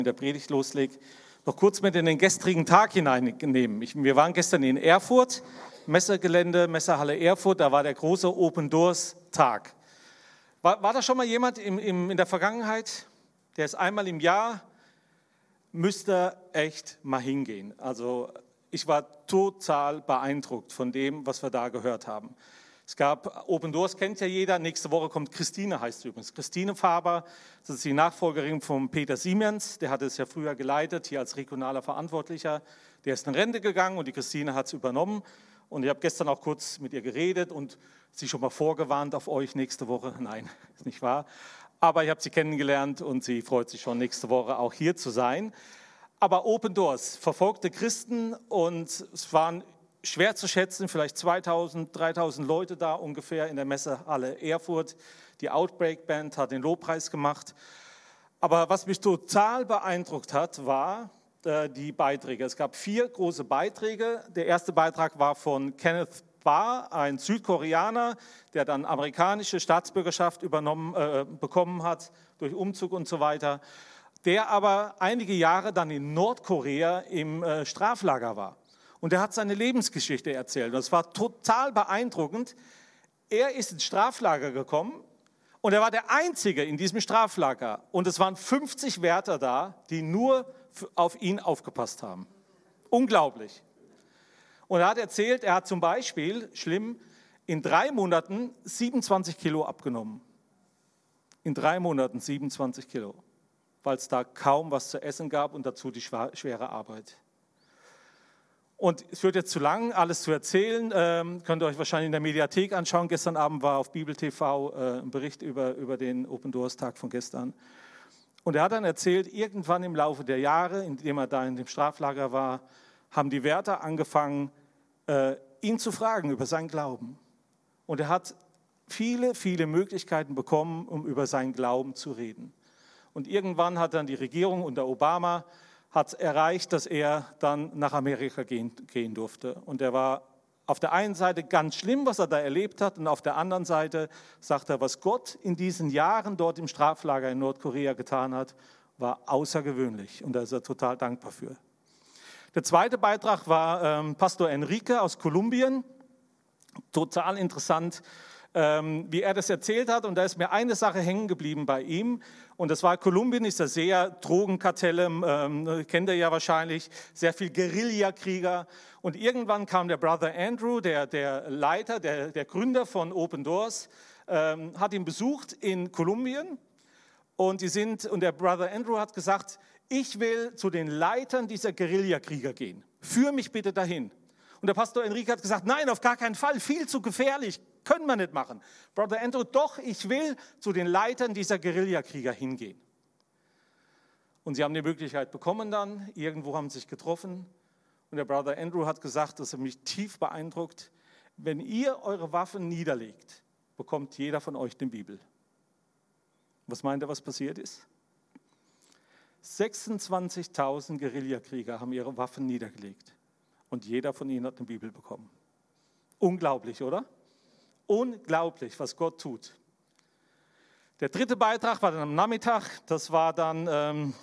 mit der Predigt loslege, noch kurz mit in den gestrigen Tag hineinnehmen. Wir waren gestern in Erfurt, Messegelände, Messehalle Erfurt, da war der große Open Doors Tag. War da schon mal jemand in der Vergangenheit, der ist einmal im Jahr, müsste echt mal hingehen. Also ich war total beeindruckt von dem, was wir da gehört haben. Es gab, Open Doors kennt ja jeder, nächste Woche kommt Christine, heißt sie übrigens. Christine Faber, das ist die Nachfolgerin von Peter Siemens, der hatte es ja früher geleitet, hier als regionaler Verantwortlicher. Der ist in Rente gegangen und die Christine hat es übernommen. Und ich habe gestern auch kurz mit ihr geredet und sie schon mal vorgewarnt auf euch nächste Woche. Nein, ist nicht wahr. Aber ich habe sie kennengelernt und sie freut sich schon, nächste Woche auch hier zu sein. Aber Open Doors, verfolgte Christen, und es waren schwer zu schätzen, vielleicht 2000, 3000 Leute da ungefähr in der Messehalle Erfurt. Die Outbreak Band hat den Lobpreis gemacht. Aber was mich total beeindruckt hat, war die Beiträge. Es gab 4 große Beiträge. Der erste Beitrag war von Kenneth Barr, ein Südkoreaner, der dann amerikanische Staatsbürgerschaft bekommen hat durch Umzug und so weiter, der aber einige Jahre dann in Nordkorea im Straflager war. Und er hat seine Lebensgeschichte erzählt. Und es war total beeindruckend. Er ist ins Straflager gekommen und er war der Einzige in diesem Straflager. Und es waren 50 Wärter da, die nur auf ihn aufgepasst haben. Unglaublich. Und er hat erzählt, er hat zum Beispiel, schlimm, in 3 Monaten 27 Kilo abgenommen. In 3 Monaten 27 Kilo, weil es da kaum was zu essen gab und dazu die schwere Arbeit. Und es wird jetzt zu lang, alles zu erzählen, könnt ihr euch wahrscheinlich in der Mediathek anschauen. Gestern Abend war auf Bibel TV ein Bericht über den Open Doors Tag von gestern. Und er hat dann erzählt, irgendwann im Laufe der Jahre, in dem er da in dem Straflager war, haben die Wärter angefangen, ihn zu fragen über seinen Glauben. Und er hat viele, viele Möglichkeiten bekommen, um über seinen Glauben zu reden. Und irgendwann hat dann die Regierung unter Obama hat erreicht, dass er dann nach Amerika gehen durfte. Und er war auf der einen Seite ganz schlimm, was er da erlebt hat, und auf der anderen Seite sagt er, was Gott in diesen Jahren dort im Straflager in Nordkorea getan hat, war außergewöhnlich. Und da ist er total dankbar für. Der zweite Beitrag war Pastor Enrique aus Kolumbien. Total interessant, wie er das erzählt hat. Und da ist mir eine Sache hängen geblieben bei ihm. Und das war, Kolumbien ist ja sehr Drogenkartelle, kennt ihr ja wahrscheinlich, sehr viel Guerillakrieger. Und irgendwann kam der Brother Andrew, der Leiter, der Gründer von Open Doors, hat ihn besucht in Kolumbien. Und der Brother Andrew hat gesagt, ich will zu den Leitern dieser Guerillakrieger gehen. Führ mich bitte dahin. Und der Pastor Enrique hat gesagt, nein, auf gar keinen Fall, viel zu gefährlich, können wir nicht machen. Brother Andrew, doch, ich will zu den Leitern dieser Guerillakrieger hingehen. Und sie haben die Möglichkeit bekommen dann, irgendwo haben sie sich getroffen. Und der Brother Andrew hat gesagt, das hat mich tief beeindruckt, wenn ihr eure Waffen niederlegt, bekommt jeder von euch die Bibel. Was meint ihr, was passiert ist? 26.000 Guerillakrieger haben ihre Waffen niedergelegt. Und jeder von ihnen hat eine Bibel bekommen. Unglaublich, oder? Unglaublich, was Gott tut. Der dritte Beitrag war dann am Nachmittag. Das war dann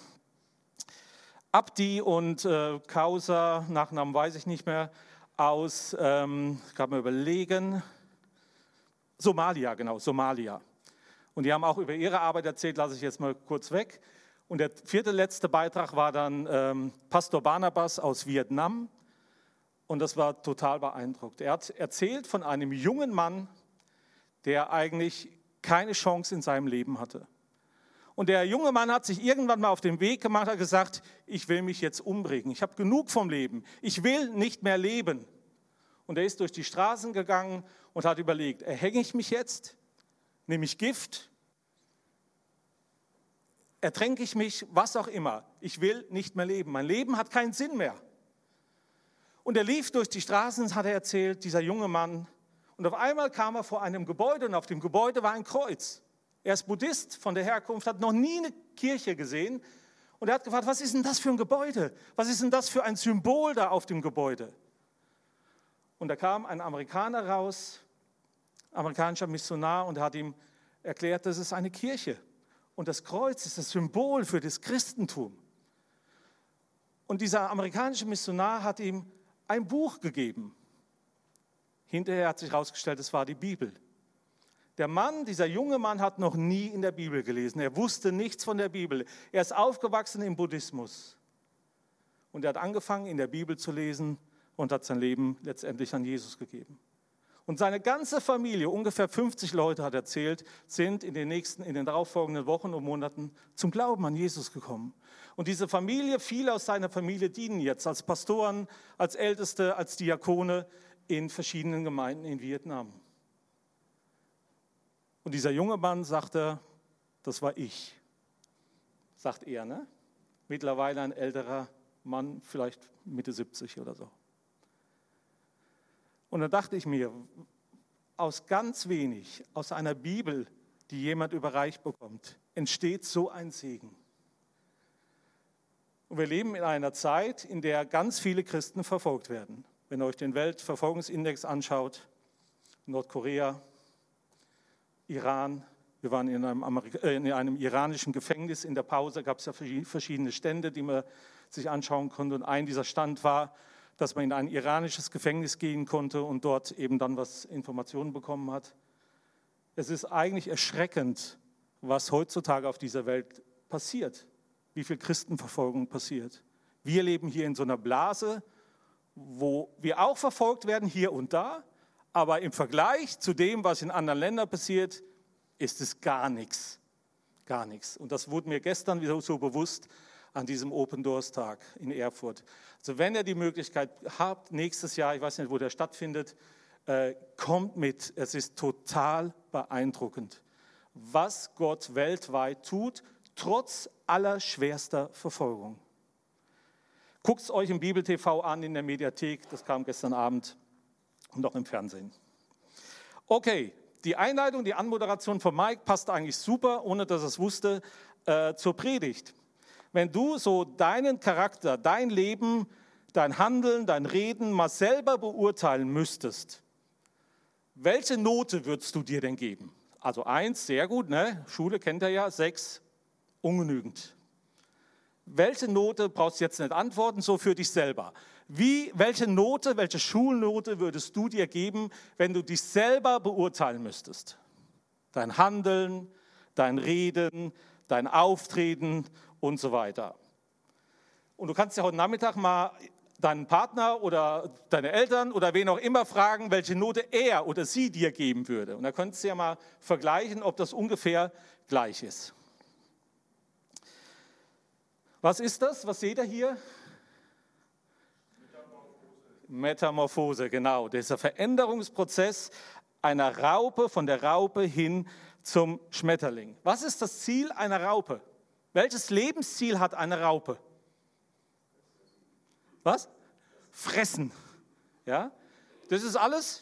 Abdi und Kausa, Nachnamen weiß ich nicht mehr, aus, kann man überlegen, Somalia, genau, Somalia. Und die haben auch über ihre Arbeit erzählt, lasse ich jetzt mal kurz weg. Und der letzte Beitrag war dann Pastor Barnabas aus Vietnam. Und das war total beeindruckt. Er hat erzählt von einem jungen Mann, der eigentlich keine Chance in seinem Leben hatte. Und der junge Mann hat sich irgendwann mal auf den Weg gemacht und hat gesagt, ich will mich jetzt umbringen. Ich habe genug vom Leben. Ich will nicht mehr leben. Und er ist durch die Straßen gegangen und hat überlegt, erhänge ich mich jetzt? Nehme ich Gift? Ertränke ich mich? Was auch immer. Ich will nicht mehr leben. Mein Leben hat keinen Sinn mehr. Und er lief durch die Straßen, hat er erzählt, dieser junge Mann. Und auf einmal kam er vor einem Gebäude und auf dem Gebäude war ein Kreuz. Er ist Buddhist von der Herkunft, hat noch nie eine Kirche gesehen. Und er hat gefragt, was ist denn das für ein Gebäude? Was ist denn das für ein Symbol da auf dem Gebäude? Und da kam ein Amerikaner raus, amerikanischer Missionar, und hat ihm erklärt, das ist eine Kirche. Und das Kreuz ist das Symbol für das Christentum. Und dieser amerikanische Missionar hat ihm ein Buch gegeben. Hinterher hat sich herausgestellt, es war die Bibel. Dieser junge Mann hat noch nie in der Bibel gelesen. Er wusste nichts von der Bibel. Er ist aufgewachsen im Buddhismus. Und er hat angefangen, in der Bibel zu lesen und hat sein Leben letztendlich an Jesus gegeben. Und seine ganze Familie, ungefähr 50 Leute hat erzählt, sind in den darauffolgenden Wochen und Monaten zum Glauben an Jesus gekommen. Und diese Familie, viele aus seiner Familie dienen jetzt als Pastoren, als Älteste, als Diakone in verschiedenen Gemeinden in Vietnam. Und dieser junge Mann sagte, das war ich, sagt er, ne? Mittlerweile ein älterer Mann, vielleicht Mitte 70 oder so. Und dann dachte ich mir, aus ganz wenig, aus einer Bibel, die jemand überreicht bekommt, entsteht so ein Segen. Und wir leben in einer Zeit, in der ganz viele Christen verfolgt werden. Wenn ihr euch den Weltverfolgungsindex anschaut, Nordkorea, Iran, wir waren in einem iranischen Gefängnis, in der Pause gab es ja verschiedene Stände, die man sich anschauen konnte. Und ein dieser Stand war, dass man in ein iranisches Gefängnis gehen konnte und dort eben dann was Informationen bekommen hat. Es ist eigentlich erschreckend, was heutzutage auf dieser Welt passiert, wie viel Christenverfolgung passiert. Wir leben hier in so einer Blase, wo wir auch verfolgt werden, hier und da, aber im Vergleich zu dem, was in anderen Ländern passiert, ist es gar nichts. Gar nichts. Und das wurde mir gestern wieder so bewusst an diesem Open Doors Tag in Erfurt. Also wenn ihr die Möglichkeit habt, nächstes Jahr, ich weiß nicht, wo der stattfindet, kommt mit. Es ist total beeindruckend, was Gott weltweit tut, trotz aller schwerster Verfolgung. Guckt es euch im Bibel-TV an, in der Mediathek, das kam gestern Abend und auch im Fernsehen. Okay, die Einleitung, die Anmoderation von Mike passt eigentlich super, ohne dass er es wusste, zur Predigt. Wenn du so deinen Charakter, dein Leben, dein Handeln, dein Reden mal selber beurteilen müsstest, welche Note würdest du dir denn geben? Also 1, sehr gut, ne? Schule kennt ihr ja, 6, ungenügend. Welche Note, brauchst du jetzt nicht antworten, so für dich selber. Welche Schulnote würdest du dir geben, wenn du dich selber beurteilen müsstest? Dein Handeln, dein Reden, dein Auftreten und so weiter. Und du kannst ja heute Nachmittag mal deinen Partner oder deine Eltern oder wen auch immer fragen, welche Note er oder sie dir geben würde. Und da könntest du ja mal vergleichen, ob das ungefähr gleich ist. Was ist das? Was seht ihr hier? Metamorphose, genau. Dieser Veränderungsprozess einer Raupe, von der Raupe hin zum Schmetterling. Was ist das Ziel einer Raupe? Welches Lebensziel hat eine Raupe? Was? Fressen. Ja? Das ist alles?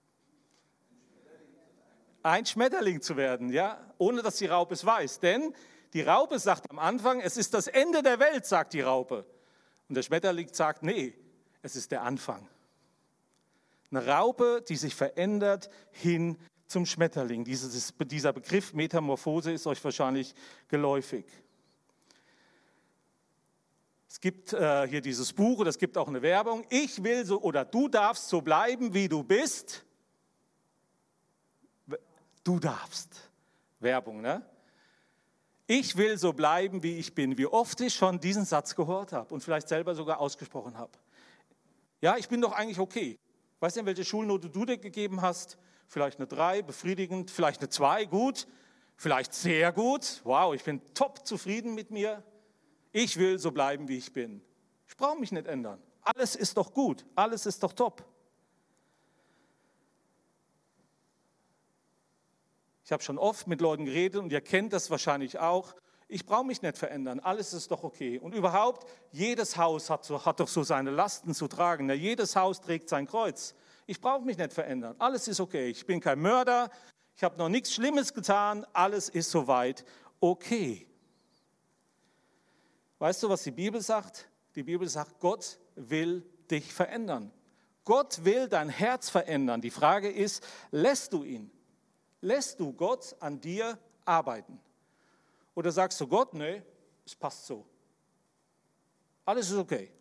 Ein Schmetterling zu werden, ja? Ohne dass die Raupe es weiß. Denn die Raupe sagt am Anfang, es ist das Ende der Welt, sagt die Raupe. Und der Schmetterling sagt, nee, es ist der Anfang. Eine Raupe, die sich verändert hin zum Schmetterling. Dieser Begriff Metamorphose ist euch wahrscheinlich geläufig. Es gibt hier dieses Buch und es gibt auch eine Werbung. Ich will so oder du darfst so bleiben, wie du bist. Du darfst. Werbung, ne? Ich will so bleiben, wie ich bin. Wie oft ich schon diesen Satz gehört habe und vielleicht selber sogar ausgesprochen habe. Ja, ich bin doch eigentlich okay. Weißt du, welche Schulnote du dir gegeben hast? Vielleicht eine 3, befriedigend, vielleicht eine 2, gut, vielleicht sehr gut. Wow, ich bin top zufrieden mit mir. Ich will so bleiben, wie ich bin. Ich brauche mich nicht ändern. Alles ist doch gut, alles ist doch top. Ich habe schon oft mit Leuten geredet und ihr kennt das wahrscheinlich auch. Ich brauche mich nicht verändern, alles ist doch okay. Und überhaupt, jedes Haus hat doch so seine Lasten zu tragen. Ja, jedes Haus trägt sein Kreuz. Ich brauche mich nicht verändern, alles ist okay. Ich bin kein Mörder, ich habe noch nichts Schlimmes getan, alles ist soweit okay. Weißt du, was die Bibel sagt? Die Bibel sagt, Gott will dich verändern. Gott will dein Herz verändern. Die Frage ist, lässt du ihn? Lässt du Gott an dir arbeiten? Oder sagst du Gott, nee, es passt so. Alles ist okay.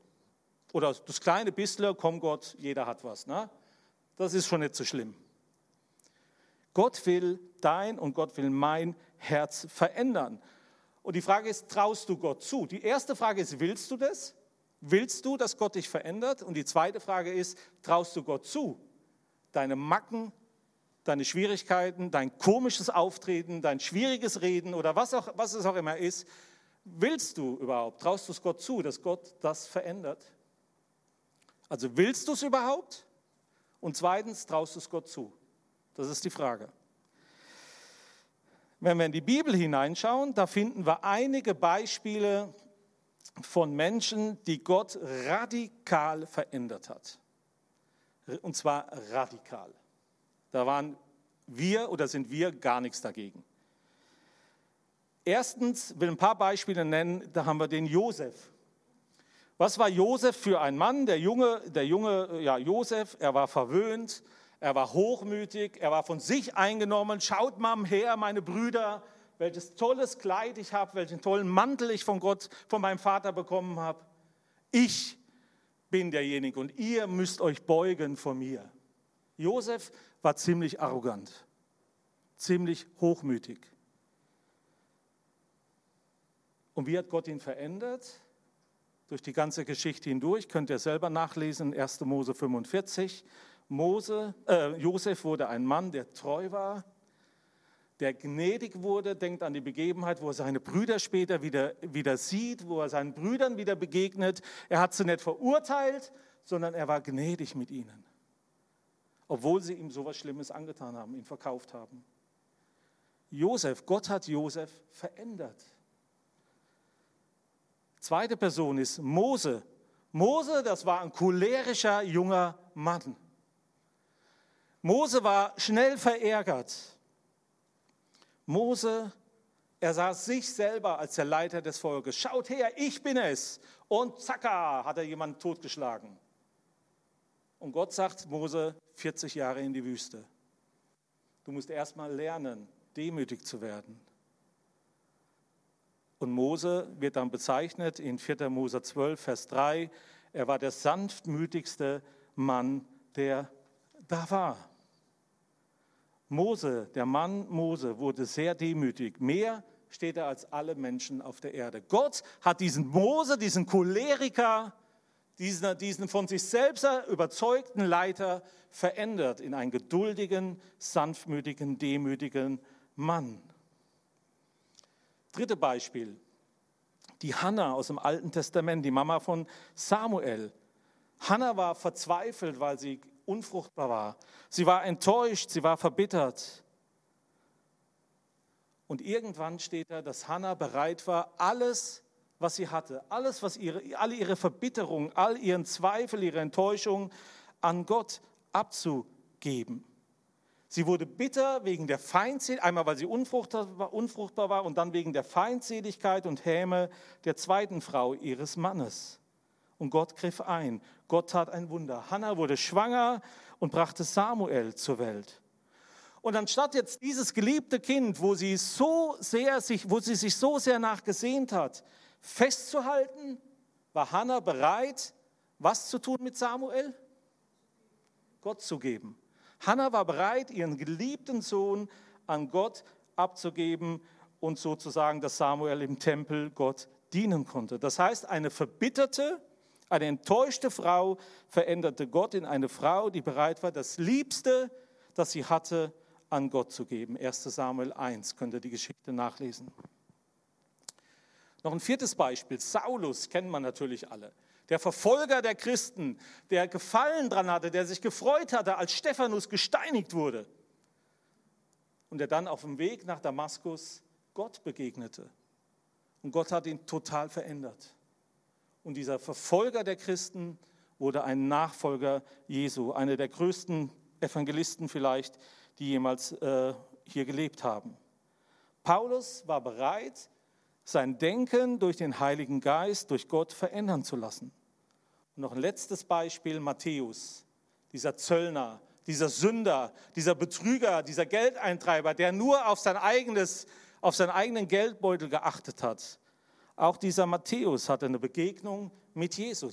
Oder das kleine bisschen, komm Gott, jeder hat was. Ne? Das ist schon nicht so schlimm. Gott will dein und Gott will mein Herz verändern. Und die Frage ist, traust du Gott zu? Die erste Frage ist, willst du das? Willst du, dass Gott dich verändert? Und die zweite Frage ist, traust du Gott zu, deine Macken, deine Schwierigkeiten, dein komisches Auftreten, dein schwieriges Reden oder was es auch immer ist, willst du überhaupt, traust du es Gott zu, dass Gott das verändert? Also willst du es überhaupt? Und zweitens, traust du es Gott zu? Das ist die Frage. Wenn wir in die Bibel hineinschauen, da finden wir einige Beispiele von Menschen, die Gott radikal verändert hat. Und zwar radikal. Da sind wir gar nichts dagegen. Erstens will ich ein paar Beispiele nennen, da haben wir den Josef. Was war Josef für ein Mann? Der junge Josef, er war verwöhnt, er war hochmütig, er war von sich eingenommen. Schaut mal her, meine Brüder, welches tolles Kleid ich habe, welchen tollen Mantel ich von Gott, von meinem Vater bekommen habe. Ich bin derjenige und ihr müsst euch beugen vor mir. Josef war ziemlich arrogant, ziemlich hochmütig. Und wie hat Gott ihn verändert? Durch die ganze Geschichte hindurch, könnt ihr selber nachlesen, 1. Mose 45. Josef wurde ein Mann, der treu war, der gnädig wurde, denkt an die Begebenheit, wo er seine Brüder später wieder sieht, wo er seinen Brüdern wieder begegnet. Er hat sie nicht verurteilt, sondern er war gnädig mit ihnen, obwohl sie ihm so etwas Schlimmes angetan haben, ihn verkauft haben. Gott hat Josef verändert. Zweite Person ist Mose. Mose, das war ein cholerischer junger Mann. Mose war schnell verärgert. Mose, er sah sich selber als der Leiter des Volkes. Schaut her, ich bin es. Und zacka, hat er jemanden totgeschlagen. Und Gott sagt Mose, 40 Jahre in die Wüste. Du musst erst mal lernen, demütig zu werden. Und Mose wird dann bezeichnet in 4. Mose 12, Vers 3, er war der sanftmütigste Mann, der da war. Der Mann Mose, wurde sehr demütig. Mehr steht er als alle Menschen auf der Erde. Gott hat diesen Mose, diesen Choleriker, diesen von sich selbst überzeugten Leiter verändert in einen geduldigen, sanftmütigen, demütigen Mann. Dritte Beispiel, die Hannah aus dem Alten Testament, die Mama von Samuel. Hannah war verzweifelt, weil sie unfruchtbar war. Sie war enttäuscht, sie war verbittert. Und irgendwann steht da, dass Hannah bereit war, alles, was sie hatte, alle ihre Verbitterung, all ihren Zweifel, ihre Enttäuschung an Gott abzugeben. Sie wurde bitter wegen der Feindseligkeit, einmal weil sie unfruchtbar war und dann wegen der Feindseligkeit und Häme der zweiten Frau ihres Mannes. Und Gott griff ein. Gott tat ein Wunder. Hannah wurde schwanger und brachte Samuel zur Welt. Und anstatt jetzt dieses geliebte Kind, wo sie sich so sehr nachgesehnt hat, festzuhalten, war Hannah bereit, was zu tun mit Samuel? Gott zu geben. Hannah war bereit, ihren geliebten Sohn an Gott abzugeben und sozusagen, dass Samuel im Tempel Gott dienen konnte. Das heißt, eine verbitterte, eine enttäuschte Frau veränderte Gott in eine Frau, die bereit war, das Liebste, das sie hatte, an Gott zu geben. 1. Samuel 1, könnt ihr die Geschichte nachlesen. Noch ein viertes Beispiel, Saulus, kennen wir natürlich alle. Der Verfolger der Christen, der Gefallen dran hatte, der sich gefreut hatte, als Stephanus gesteinigt wurde. Und der dann auf dem Weg nach Damaskus Gott begegnete. Und Gott hat ihn total verändert. Und dieser Verfolger der Christen wurde ein Nachfolger Jesu, einer der größten Evangelisten vielleicht, die jemals hier gelebt haben. Paulus war bereit, sein Denken durch den Heiligen Geist, durch Gott verändern zu lassen. Und noch ein letztes Beispiel, Matthäus, dieser Zöllner, dieser Sünder, dieser Betrüger, dieser Geldeintreiber, der nur auf seinen eigenen Geldbeutel geachtet hat. Auch dieser Matthäus hatte eine Begegnung mit Jesus.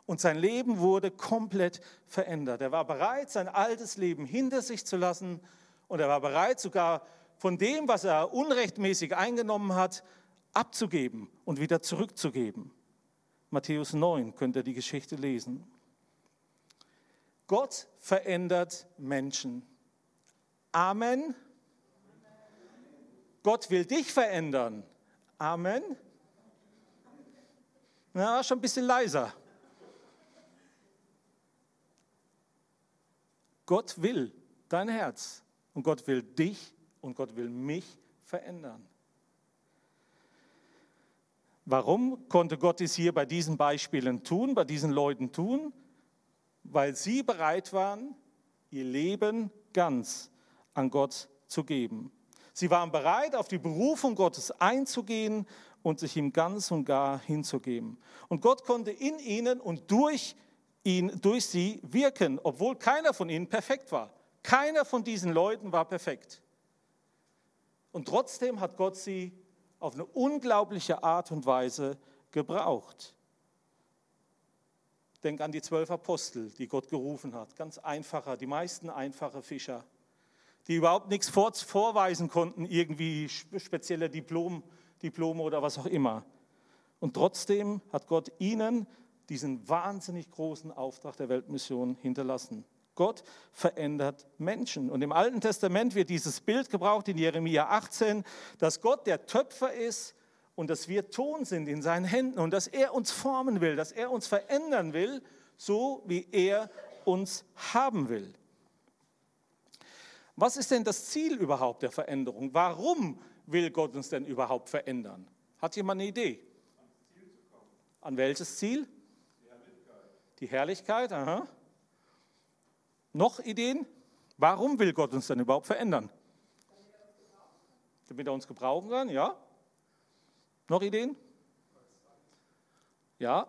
Und sein Leben wurde komplett verändert. Er war bereit, sein altes Leben hinter sich zu lassen. Und er war bereit, sogar von dem, was er unrechtmäßig eingenommen hat, abzugeben und wieder zurückzugeben. Matthäus 9 könnt ihr die Geschichte lesen. Gott verändert Menschen. Amen. Gott will dich verändern. Amen. Na, schon ein bisschen leiser. Gott will dein Herz und Gott will dich und Gott will mich verändern. Warum konnte Gott es hier bei diesen Beispielen tun, bei diesen Leuten tun? Weil sie bereit waren, ihr Leben ganz an Gott zu geben. Sie waren bereit, auf die Berufung Gottes einzugehen und sich ihm ganz und gar hinzugeben. Und Gott konnte in ihnen und durch sie wirken, obwohl keiner von ihnen perfekt war. Keiner von diesen Leuten war perfekt. Und trotzdem hat Gott sie auf eine unglaubliche Art und Weise gebraucht. Denk an die 12 Apostel, die Gott gerufen hat. Ganz einfacher, die meisten einfache Fischer, die überhaupt nichts vorweisen konnten, irgendwie spezielle Diplome oder was auch immer. Und trotzdem hat Gott ihnen diesen wahnsinnig großen Auftrag der Weltmission hinterlassen. Gott verändert Menschen. Und im Alten Testament wird dieses Bild gebraucht in Jeremia 18, dass Gott der Töpfer ist und dass wir Ton sind in seinen Händen und dass er uns formen will, dass er uns verändern will, so wie er uns haben will. Was ist denn das Ziel überhaupt der Veränderung? Warum will Gott uns denn überhaupt verändern? Hat jemand eine Idee? An welches Ziel? Die Herrlichkeit, aha. Noch Ideen? Warum will Gott uns denn überhaupt verändern? Damit er uns gebrauchen kann, ja. Noch Ideen? Ja.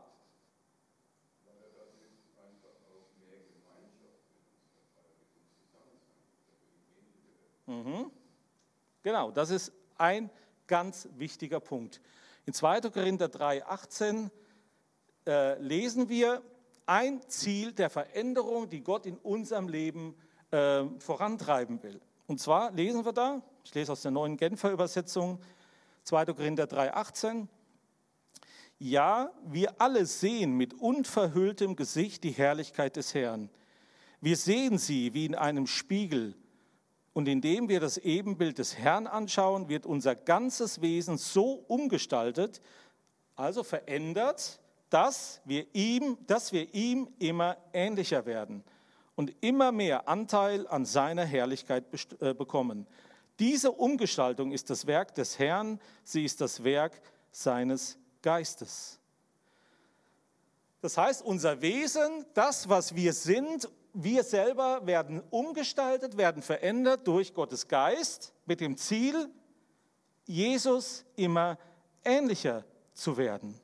Genau, das ist ein ganz wichtiger Punkt. In 2. Korinther 3,18 lesen wir ein Ziel der Veränderung, die Gott in unserem Leben vorantreiben will. Und zwar lesen wir da, ich lese aus der neuen Genfer Übersetzung, 2. Korinther 3,18. Ja, wir alle sehen mit unverhülltem Gesicht die Herrlichkeit des Herrn. Wir sehen sie wie in einem Spiegel. Und indem wir das Ebenbild des Herrn anschauen, wird unser ganzes Wesen so umgestaltet, also verändert, dass wir ihm immer ähnlicher werden und immer mehr Anteil an seiner Herrlichkeit bekommen. Diese Umgestaltung ist das Werk des Herrn, sie ist das Werk seines Geistes. Das heißt, unser Wesen, das, was wir sind, wir selber werden umgestaltet, werden verändert durch Gottes Geist mit dem Ziel, Jesus immer ähnlicher zu werden.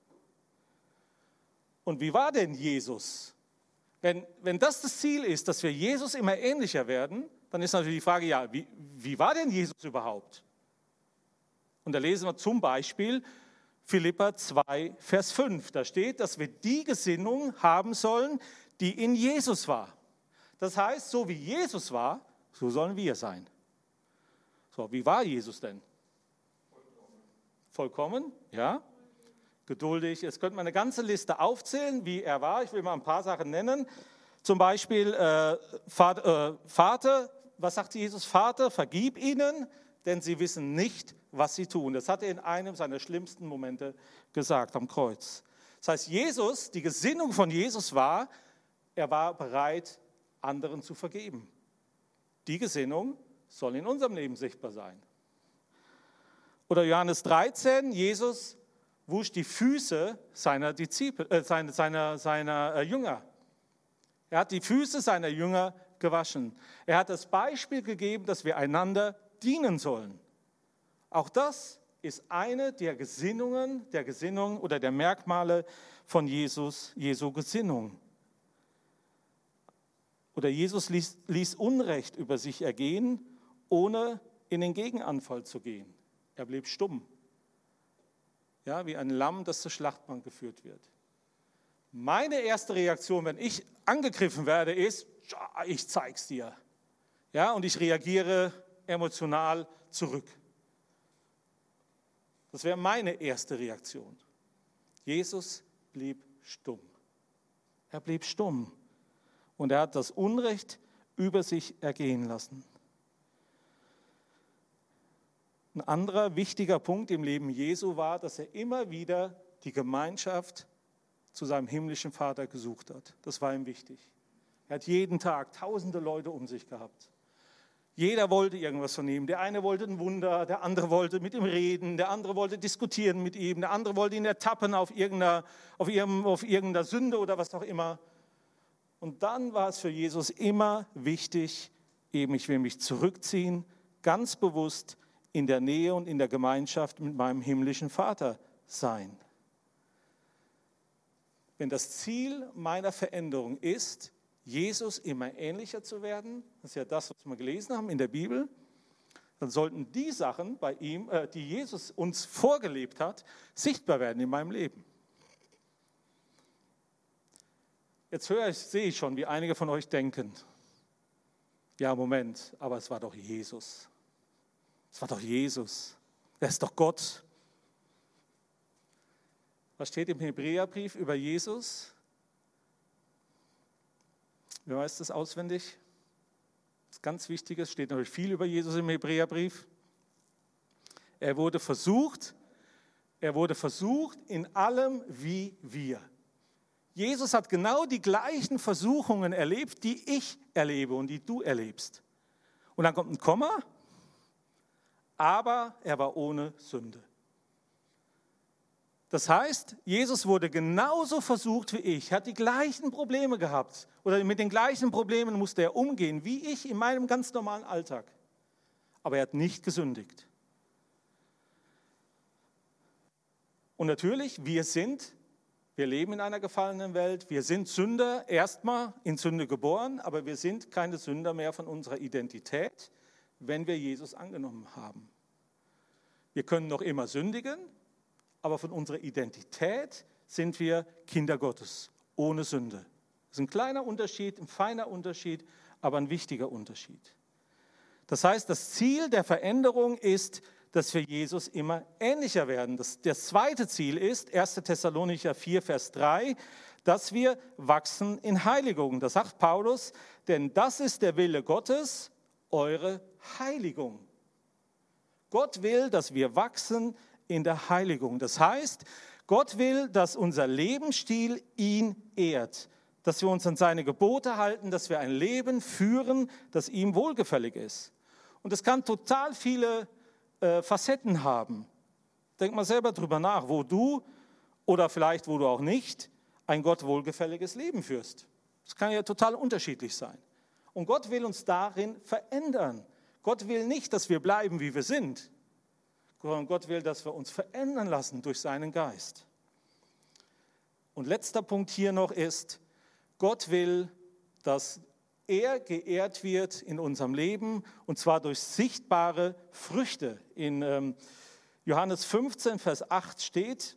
Und wie war denn Jesus? Wenn das Ziel ist, dass wir Jesus immer ähnlicher werden, dann ist natürlich die Frage, ja, wie war denn Jesus überhaupt? Und da lesen wir zum Beispiel Philipper 2, Vers 5. Da steht, dass wir die Gesinnung haben sollen, die in Jesus war. Das heißt, so wie Jesus war, so sollen wir sein. So, wie war Jesus denn? Vollkommen, ja. Geduldig. Jetzt könnte man eine ganze Liste aufzählen, wie er war. Ich will mal ein paar Sachen nennen. Zum Beispiel, Vater, was sagt Jesus? Vater, vergib ihnen, denn sie wissen nicht, was sie tun. Das hat er in einem seiner schlimmsten Momente gesagt am Kreuz. Das heißt, Jesus, die Gesinnung von Jesus war, er war bereit, anderen zu vergeben. Die Gesinnung soll in unserem Leben sichtbar sein. Oder Johannes 13, Jesus wusch die Füße seiner Jünger. Er hat die Füße seiner Jünger gewaschen. Er hat das Beispiel gegeben, dass wir einander dienen sollen. Auch das ist eine der Gesinnungen oder der Merkmale von Jesu Gesinnung. Oder Jesus ließ Unrecht über sich ergehen, ohne in den Gegenanfall zu gehen. Er blieb stumm. Ja, wie ein Lamm, das zur Schlachtbank geführt wird. Meine erste Reaktion, wenn ich angegriffen werde, ist, ja, ich zeig's dir. Ja, und ich reagiere emotional zurück. Das wäre meine erste Reaktion. Jesus blieb stumm. Er blieb stumm. Und er hat das Unrecht über sich ergehen lassen. Ein anderer wichtiger Punkt im Leben Jesu war, dass er immer wieder die Gemeinschaft zu seinem himmlischen Vater gesucht hat. Das war ihm wichtig. Er hat jeden Tag tausende Leute um sich gehabt. Jeder wollte irgendwas von ihm. Der eine wollte ein Wunder, der andere wollte mit ihm reden, der andere wollte diskutieren mit ihm, der andere wollte ihn ertappen auf irgendeiner Sünde oder was auch immer. Und dann war es für Jesus immer wichtig, eben ich will mich zurückziehen, ganz bewusst in der Nähe und in der Gemeinschaft mit meinem himmlischen Vater sein. Wenn das Ziel meiner Veränderung ist, Jesus immer ähnlicher zu werden, das ist ja das, was wir gelesen haben in der Bibel, dann sollten die Sachen bei ihm, die Jesus uns vorgelebt hat, sichtbar werden in meinem Leben. Jetzt sehe ich schon, wie einige von euch denken, ja Moment, aber es war doch Jesus. Es war doch Jesus. Er ist doch Gott. Was steht im Hebräerbrief über Jesus? Wer weiß das auswendig? Das ist ganz wichtig, es steht natürlich viel über Jesus im Hebräerbrief. Er wurde versucht in allem wie wir. Jesus hat genau die gleichen Versuchungen erlebt, die ich erlebe und die du erlebst. Und dann kommt ein Komma, aber er war ohne Sünde. Das heißt, Jesus wurde genauso versucht wie ich, hat die gleichen Probleme gehabt oder mit den gleichen Problemen musste er umgehen, wie ich in meinem ganz normalen Alltag. Aber er hat nicht gesündigt. Und natürlich, wir leben in einer gefallenen Welt, wir sind Sünder, erstmal in Sünde geboren, aber wir sind keine Sünder mehr von unserer Identität, wenn wir Jesus angenommen haben. Wir können noch immer sündigen, aber von unserer Identität sind wir Kinder Gottes, ohne Sünde. Das ist ein kleiner Unterschied, ein feiner Unterschied, aber ein wichtiger Unterschied. Das heißt, das Ziel der Veränderung ist, dass wir Jesus immer ähnlicher werden. Das zweite Ziel ist, 1. Thessalonicher 4, Vers 3, dass wir wachsen in Heiligung. Das sagt Paulus, denn das ist der Wille Gottes, eure Heiligung. Gott will, dass wir wachsen in der Heiligung. Das heißt, Gott will, dass unser Lebensstil ihn ehrt, dass wir uns an seine Gebote halten, dass wir ein Leben führen, das ihm wohlgefällig ist. Und es kann total viele Facetten haben. Denk mal selber drüber nach, wo du oder vielleicht wo du auch nicht ein Gott wohlgefälliges Leben führst. Das kann ja total unterschiedlich sein. Und Gott will uns darin verändern. Gott will nicht, dass wir bleiben, wie wir sind, sondern Gott will, dass wir uns verändern lassen durch seinen Geist. Und letzter Punkt hier noch ist, Gott will, dass er geehrt wird in unserem Leben, und zwar durch sichtbare Früchte. In Johannes 15, Vers 8 steht,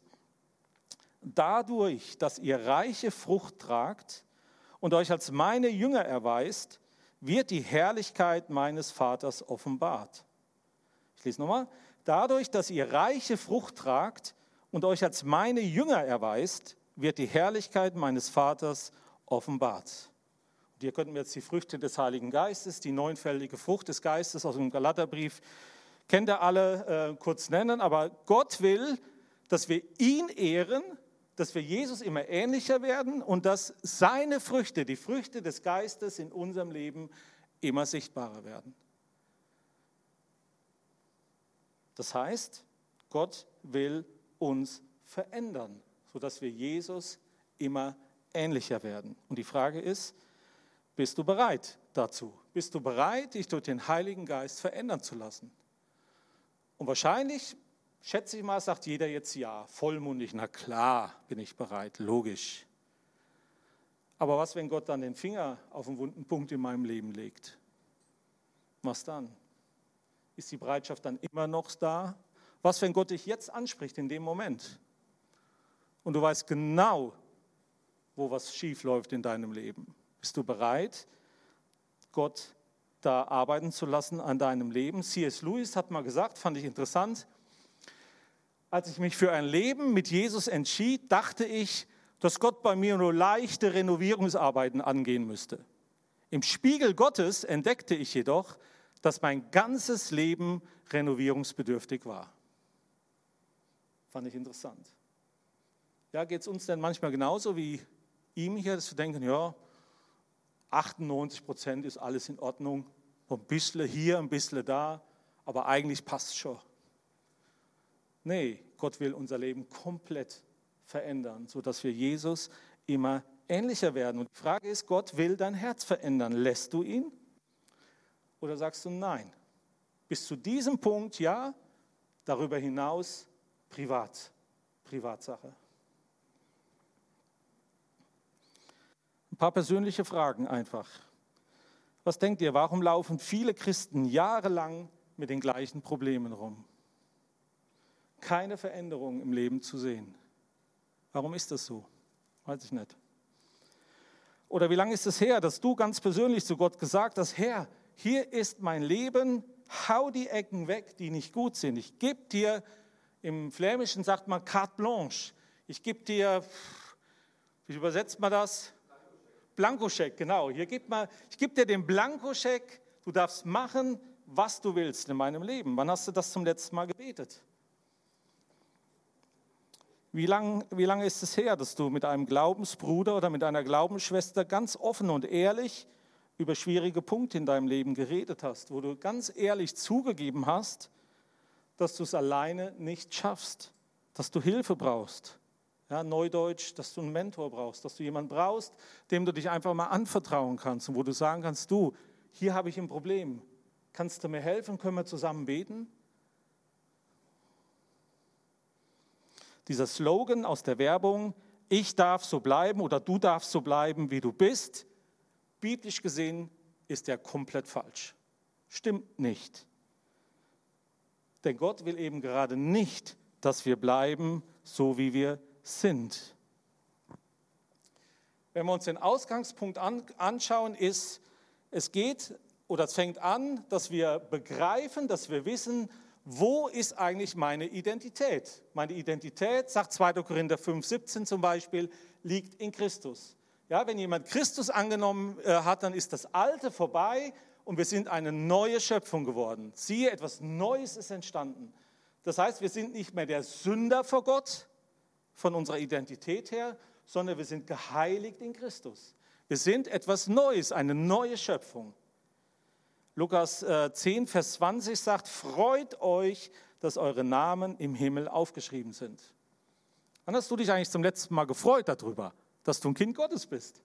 dadurch, dass ihr reiche Frucht tragt und euch als meine Jünger erweist, wird die Herrlichkeit meines Vaters offenbart. Ich lese nochmal. Dadurch, dass ihr reiche Frucht tragt und euch als meine Jünger erweist, wird die Herrlichkeit meines Vaters offenbart. Und hier könnten wir jetzt die Früchte des Heiligen Geistes, die neunfältige Frucht des Geistes aus dem Galaterbrief, kennt ihr alle, kurz nennen. Aber Gott will, dass wir ihn ehren, dass wir Jesus immer ähnlicher werden und dass seine Früchte, die Früchte des Geistes in unserem Leben immer sichtbarer werden. Das heißt, Gott will uns verändern, sodass wir Jesus immer ähnlicher werden. Und die Frage ist, bist du bereit dazu? Bist du bereit, dich durch den Heiligen Geist verändern zu lassen? Und wahrscheinlich, schätze ich mal, sagt jeder jetzt ja, vollmundig, na klar bin ich bereit, logisch. Aber was, wenn Gott dann den Finger auf einen wunden Punkt in meinem Leben legt? Was dann? Ist die Bereitschaft dann immer noch da? Was, wenn Gott dich jetzt anspricht in dem Moment? Und du weißt genau, wo was schief läuft in deinem Leben? Bist du bereit, Gott da arbeiten zu lassen an deinem Leben? C.S. Lewis hat mal gesagt, fand ich interessant, als ich mich für ein Leben mit Jesus entschied, dachte ich, dass Gott bei mir nur leichte Renovierungsarbeiten angehen müsste. Im Spiegel Gottes entdeckte ich jedoch, dass mein ganzes Leben renovierungsbedürftig war. Fand ich interessant. Ja, geht es uns denn manchmal genauso wie ihm hier, dass wir denken, ja, 98% ist alles in Ordnung, ein bisschen hier, ein bisschen da, aber eigentlich passt es schon. Nee, Gott will unser Leben komplett verändern, sodass wir Jesus immer ähnlicher werden. Und die Frage ist, Gott will dein Herz verändern. Lässt du ihn? Oder sagst du nein? Bis zu diesem Punkt ja, darüber hinaus Privatsache. Ein paar persönliche Fragen einfach. Was denkt ihr, warum laufen viele Christen jahrelang mit den gleichen Problemen rum? Keine Veränderung im Leben zu sehen. Warum ist das so? Weiß ich nicht. Oder wie lange ist es her, dass du ganz persönlich zu Gott gesagt hast, Herr, hier ist mein Leben, hau die Ecken weg, die nicht gut sind. Ich gebe dir, im Flämischen sagt man carte blanche. Ich gebe dir, wie übersetzt man das? Blankoscheck, genau. Ich gebe dir den Blankoscheck, du darfst machen, was du willst in meinem Leben. Wann hast du das zum letzten Mal gebetet? Wie lange ist es her, dass du mit einem Glaubensbruder oder mit einer Glaubensschwester ganz offen und ehrlich über schwierige Punkte in deinem Leben geredet hast, wo du ganz ehrlich zugegeben hast, dass du es alleine nicht schaffst, dass du Hilfe brauchst? Ja, Neudeutsch, dass du einen Mentor brauchst, dass du jemanden brauchst, dem du dich einfach mal anvertrauen kannst und wo du sagen kannst, du, hier habe ich ein Problem, kannst du mir helfen, können wir zusammen beten? Dieser Slogan aus der Werbung, ich darf so bleiben oder du darfst so bleiben, wie du bist, biblisch gesehen ist der komplett falsch. Stimmt nicht. Denn Gott will eben gerade nicht, dass wir bleiben, so wie wir sind. Wenn wir uns den Ausgangspunkt anschauen, es fängt an, dass wir begreifen, dass wir wissen, wo ist eigentlich meine Identität? Meine Identität, sagt 2. Korinther 5,17 zum Beispiel, liegt in Christus. Ja, wenn jemand Christus angenommen hat, dann ist das Alte vorbei und wir sind eine neue Schöpfung geworden. Siehe, etwas Neues ist entstanden. Das heißt, wir sind nicht mehr der Sünder vor Gott, von unserer Identität her, sondern wir sind geheiligt in Christus. Wir sind etwas Neues, eine neue Schöpfung. Lukas 10, Vers 20 sagt, freut euch, dass eure Namen im Himmel aufgeschrieben sind. Wann hast du dich eigentlich zum letzten Mal gefreut darüber, dass du ein Kind Gottes bist?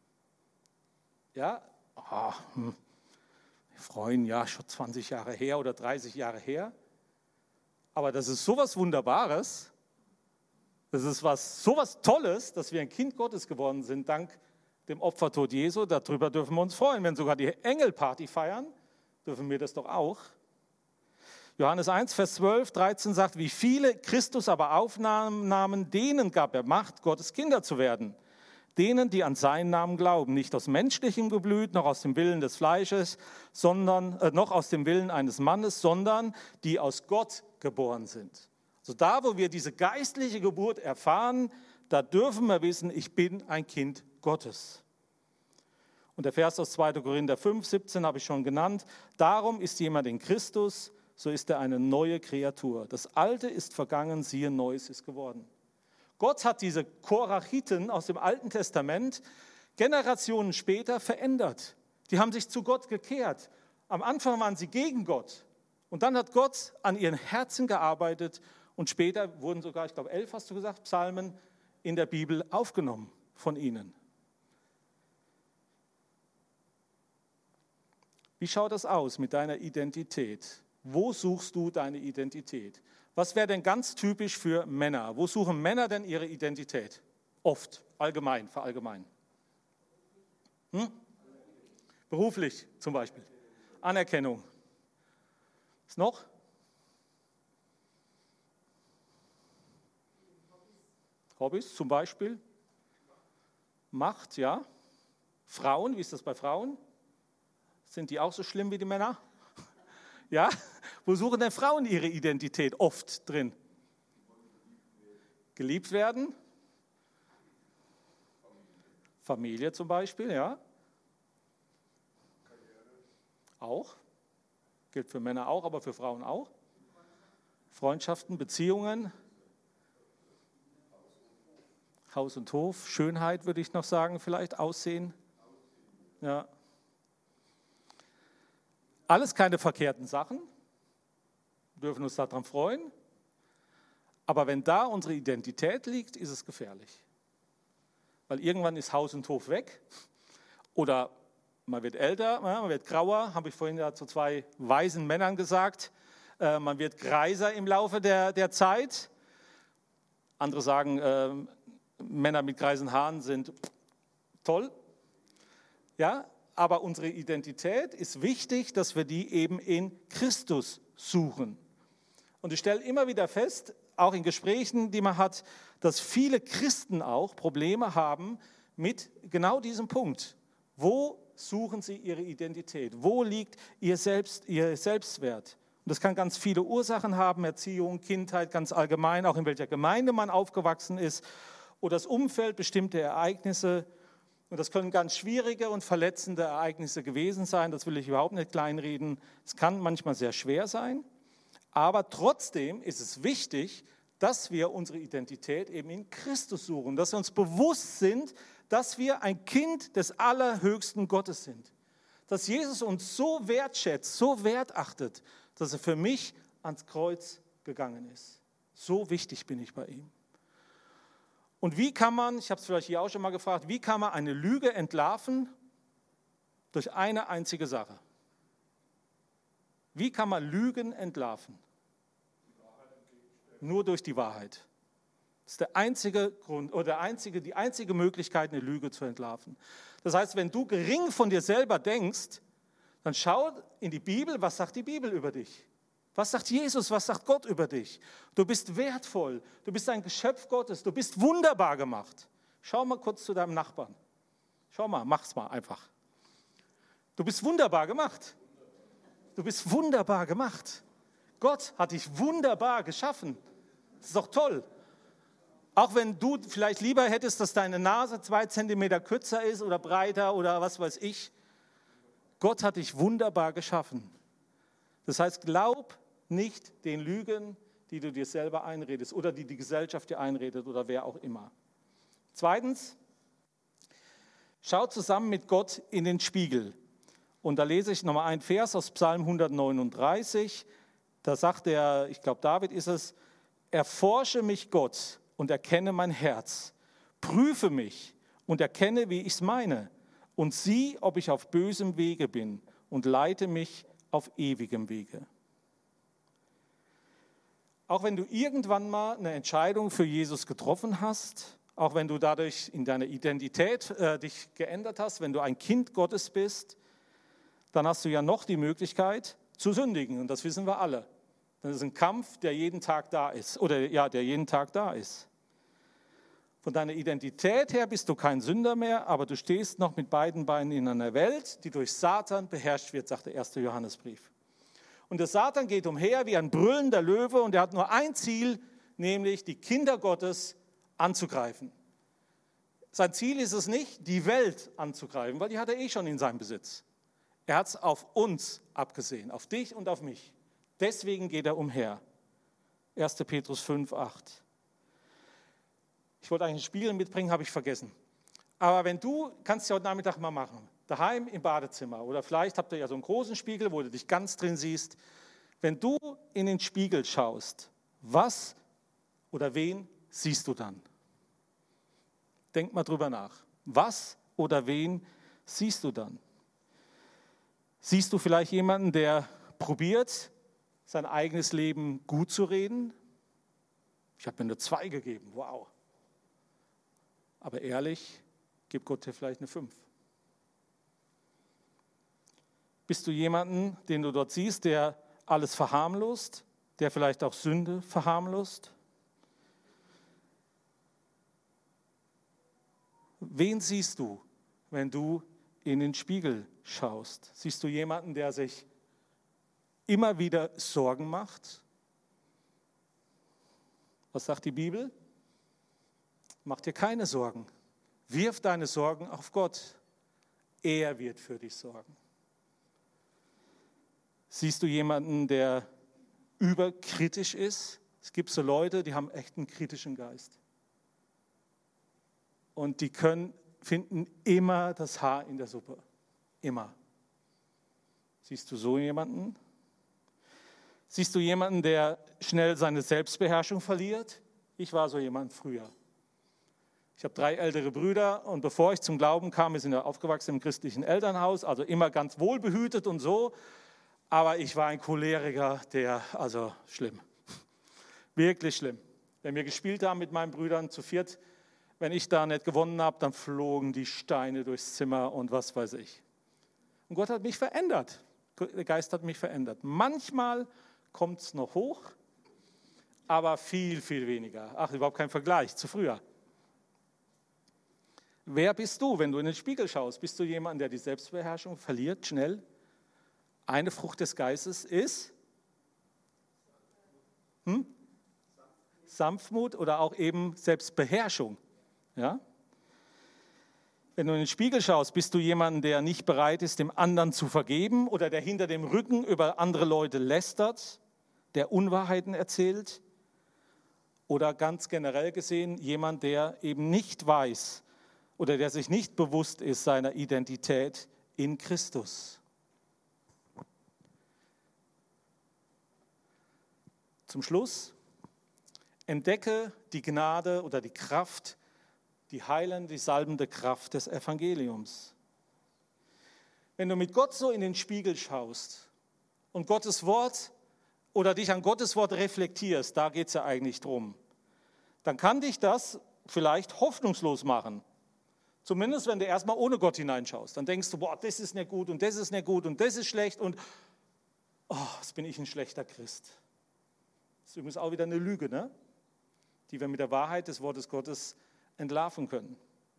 Ja, wir freuen ja schon 20 Jahre her oder 30 Jahre her. Aber das ist sowas Wunderbares, das ist sowas Tolles, dass wir ein Kind Gottes geworden sind, dank dem Opfertod Jesu. Darüber dürfen wir uns freuen. Wenn sogar die Engel Party feiern, dürfen wir das doch auch. Johannes 1, Vers 12, 13 sagt, wie viele Christus aber aufnahmen, denen gab er Macht, Gottes Kinder zu werden. Denen, die an seinen Namen glauben, nicht aus menschlichem Geblüt, noch aus dem Willen des Fleisches, noch aus dem Willen eines Mannes, sondern die aus Gott geboren sind. Also da, wo wir diese geistliche Geburt erfahren, da dürfen wir wissen, ich bin ein Kind Gottes. Und der Vers aus 2. Korinther 5, 17 habe ich schon genannt. Darum ist jemand in Christus, so ist er eine neue Kreatur. Das Alte ist vergangen, siehe, Neues ist geworden. Gott hat diese Korachiten aus dem Alten Testament Generationen später verändert. Die haben sich zu Gott gekehrt. Am Anfang waren sie gegen Gott. Und dann hat Gott an ihren Herzen gearbeitet und später wurden sogar, ich glaube 11 hast du gesagt, Psalmen in der Bibel aufgenommen von ihnen. Wie schaut das aus mit deiner Identität? Wo suchst du deine Identität? Was wäre denn ganz typisch für Männer? Wo suchen Männer denn ihre Identität? Oft, verallgemein. Beruflich zum Beispiel. Anerkennung. Was noch? Hobbys zum Beispiel. Macht, ja. Frauen, wie ist das bei Frauen? Sind die auch so schlimm wie die Männer? Ja? Wo suchen denn Frauen ihre Identität oft drin? Geliebt werden? Familie zum Beispiel, ja. Auch. Gilt für Männer auch, aber für Frauen auch. Freundschaften, Beziehungen. Haus und Hof. Schönheit würde ich noch sagen, vielleicht Aussehen. Ja. Alles keine verkehrten Sachen. Wir dürfen uns daran freuen. Aber wenn da unsere Identität liegt, ist es gefährlich. Weil irgendwann ist Haus und Hof weg. Oder man wird älter, man wird grauer, habe ich vorhin ja zu 2 weisen Männern gesagt. Man wird greiser im Laufe der Zeit. Andere sagen, Männer mit greisen Haaren sind toll. Ja, aber unsere Identität ist wichtig, dass wir die eben in Christus suchen. Und ich stelle immer wieder fest, auch in Gesprächen, die man hat, dass viele Christen auch Probleme haben mit genau diesem Punkt. Wo suchen sie ihre Identität? Wo liegt ihr Selbstwert? Und das kann ganz viele Ursachen haben, Erziehung, Kindheit, ganz allgemein, auch in welcher Gemeinde man aufgewachsen ist oder das Umfeld, bestimmte Ereignisse. Und das können ganz schwierige und verletzende Ereignisse gewesen sein, das will ich überhaupt nicht kleinreden. Es kann manchmal sehr schwer sein, aber trotzdem ist es wichtig, dass wir unsere Identität eben in Christus suchen, dass wir uns bewusst sind, dass wir ein Kind des allerhöchsten Gottes sind. Dass Jesus uns so wertschätzt, so wertachtet, dass er für mich ans Kreuz gegangen ist. So wichtig bin ich bei ihm. Und wie kann man, ich habe es vielleicht hier auch schon mal gefragt, wie kann man eine Lüge entlarven? Durch eine einzige Sache. Wie kann man Lügen entlarven? Nur durch die Wahrheit. Das ist der einzige Grund oder die einzige Möglichkeit, eine Lüge zu entlarven. Das heißt, wenn du gering von dir selber denkst, dann schau in die Bibel, was sagt die Bibel über dich? Was sagt Jesus, was sagt Gott über dich? Du bist wertvoll, du bist ein Geschöpf Gottes, du bist wunderbar gemacht. Schau mal kurz zu deinem Nachbarn. Schau mal, mach's mal einfach. Du bist wunderbar gemacht. Du bist wunderbar gemacht. Gott hat dich wunderbar geschaffen. Das ist doch toll. Auch wenn du vielleicht lieber hättest, dass deine Nase 2 Zentimeter kürzer ist oder breiter oder was weiß ich. Gott hat dich wunderbar geschaffen. Das heißt, glaub nicht den Lügen, die du dir selber einredest oder die die Gesellschaft dir einredet oder wer auch immer. Zweitens, schau zusammen mit Gott in den Spiegel. Und da lese ich nochmal einen Vers aus Psalm 139. Da sagt der, ich glaube David ist es, erforsche mich Gott und erkenne mein Herz. Prüfe mich und erkenne, wie ich es meine. Und sieh, ob ich auf bösem Wege bin und leite mich auf ewigem Wege. Auch wenn du irgendwann mal eine Entscheidung für Jesus getroffen hast, auch wenn du dadurch in deiner Identität dich geändert hast, wenn du ein Kind Gottes bist, dann hast du ja noch die Möglichkeit zu sündigen. Und das wissen wir alle. Das ist ein Kampf, der jeden Tag da ist. Der jeden Tag da ist. Von deiner Identität her bist du kein Sünder mehr, aber du stehst noch mit beiden Beinen in einer Welt, die durch Satan beherrscht wird, sagt der 1. Johannesbrief. Und der Satan geht umher wie ein brüllender Löwe und er hat nur ein Ziel, nämlich die Kinder Gottes anzugreifen. Sein Ziel ist es nicht, die Welt anzugreifen, weil die hat er eh schon in seinem Besitz. Er hat es auf uns abgesehen, auf dich und auf mich. Deswegen geht er umher. 1. Petrus 5, 8. Ich wollte eigentlich ein Spiegel mitbringen, habe ich vergessen. Aber wenn du, kannst du heute Nachmittag mal machen, daheim im Badezimmer oder vielleicht habt ihr ja so einen großen Spiegel, wo du dich ganz drin siehst. Wenn du in den Spiegel schaust, was oder wen siehst du dann? Denk mal drüber nach. Was oder wen siehst du dann? Siehst du vielleicht jemanden, der probiert, sein eigenes Leben gut zu reden? Ich habe mir nur 2 gegeben, wow. Aber ehrlich, gib Gott dir vielleicht eine 5. Bist du jemanden, den du dort siehst, der alles verharmlost, der vielleicht auch Sünde verharmlost? Wen siehst du, wenn du in den Spiegel schaust? Siehst du jemanden, der sich immer wieder Sorgen macht? Was sagt die Bibel? Mach dir keine Sorgen. Wirf deine Sorgen auf Gott. Er wird für dich sorgen. Siehst du jemanden, der überkritisch ist? Es gibt so Leute, die haben echt einen kritischen Geist. Und die finden immer das Haar in der Suppe. Immer. Siehst du so jemanden? Siehst du jemanden, der schnell seine Selbstbeherrschung verliert? Ich war so jemand früher. Ich habe 3 ältere Brüder und bevor ich zum Glauben kam, wir sind ja aufgewachsen im christlichen Elternhaus, also immer ganz wohlbehütet und so, aber ich war ein Choleriker, schlimm, wirklich schlimm. Wenn wir gespielt haben mit meinen Brüdern zu viert, wenn ich da nicht gewonnen habe, dann flogen die Steine durchs Zimmer und was weiß ich. Und Gott hat mich verändert, der Geist hat mich verändert. Manchmal kommt es noch hoch, aber viel, viel weniger. Ach, überhaupt kein Vergleich zu früher. Wer bist du, wenn du in den Spiegel schaust? Bist du jemand, der die Selbstbeherrschung verliert, schnell? Eine Frucht des Geistes ist Sanftmut oder auch eben Selbstbeherrschung. Ja? Wenn du in den Spiegel schaust, bist du jemand, der nicht bereit ist, dem anderen zu vergeben oder der hinter dem Rücken über andere Leute lästert, der Unwahrheiten erzählt oder ganz generell gesehen jemand, der eben nicht weiß, oder der sich nicht bewusst ist seiner Identität in Christus. Zum Schluss, entdecke die Gnade oder die Kraft, die heilende, die salbende Kraft des Evangeliums. Wenn du mit Gott so in den Spiegel schaust und Gottes Wort oder dich an Gottes Wort reflektierst, da geht es ja eigentlich drum, dann kann dich das vielleicht hoffnungslos machen. Zumindest, wenn du erstmal ohne Gott hineinschaust. Dann denkst du, boah, das ist nicht gut und das ist nicht gut und das ist schlecht und jetzt bin ich ein schlechter Christ. Das ist übrigens auch wieder eine Lüge, ne? Die wir mit der Wahrheit des Wortes Gottes entlarven können.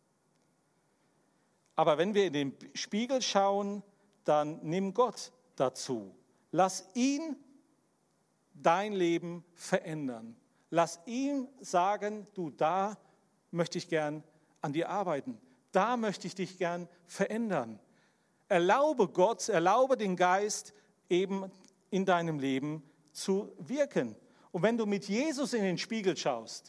Aber wenn wir in den Spiegel schauen, dann nimm Gott dazu. Lass ihn dein Leben verändern. Lass ihn sagen, du, da möchte ich gern an dir arbeiten. Da möchte ich dich gern verändern. Erlaube Gott, erlaube den Geist eben in deinem Leben zu wirken. Und wenn du mit Jesus in den Spiegel schaust,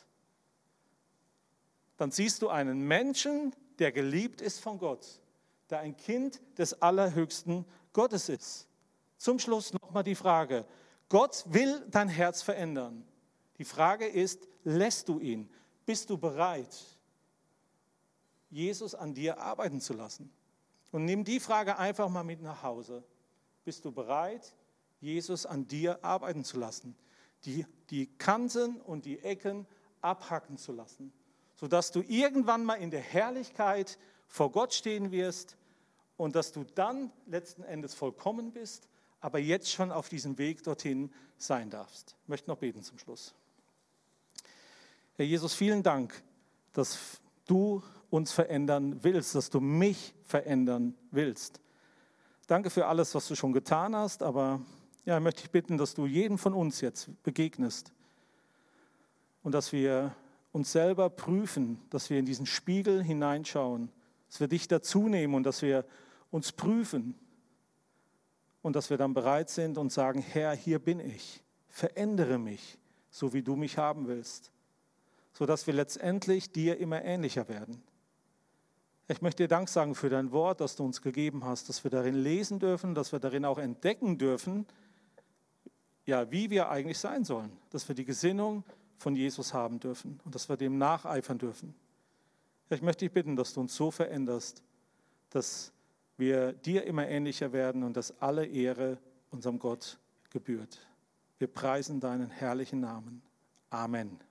dann siehst du einen Menschen, der geliebt ist von Gott, der ein Kind des allerhöchsten Gottes ist. Zum Schluss nochmal die Frage, Gott will dein Herz verändern. Die Frage ist, lässt du ihn? Bist du bereit, Jesus an dir arbeiten zu lassen? Und nimm die Frage einfach mal mit nach Hause. Bist du bereit, Jesus an dir arbeiten zu lassen? Die Kanten und die Ecken abhacken zu lassen, sodass du irgendwann mal in der Herrlichkeit vor Gott stehen wirst und dass du dann letzten Endes vollkommen bist, aber jetzt schon auf diesem Weg dorthin sein darfst. Ich möchte noch beten zum Schluss. Herr Jesus, vielen Dank, dass du uns verändern willst, dass du mich verändern willst. Danke für alles, was du schon getan hast, aber ja, möchte ich bitten, dass du jedem von uns jetzt begegnest und dass wir uns selber prüfen, dass wir in diesen Spiegel hineinschauen, dass wir dich dazu nehmen und dass wir uns prüfen und dass wir dann bereit sind und sagen, Herr, hier bin ich, verändere mich, so wie du mich haben willst, sodass wir letztendlich dir immer ähnlicher werden. Ich möchte dir Dank sagen für dein Wort, das du uns gegeben hast, dass wir darin lesen dürfen, dass wir darin auch entdecken dürfen, ja, wie wir eigentlich sein sollen, dass wir die Gesinnung von Jesus haben dürfen und dass wir dem nacheifern dürfen. Ich möchte dich bitten, dass du uns so veränderst, dass wir dir immer ähnlicher werden und dass alle Ehre unserem Gott gebührt. Wir preisen deinen herrlichen Namen. Amen.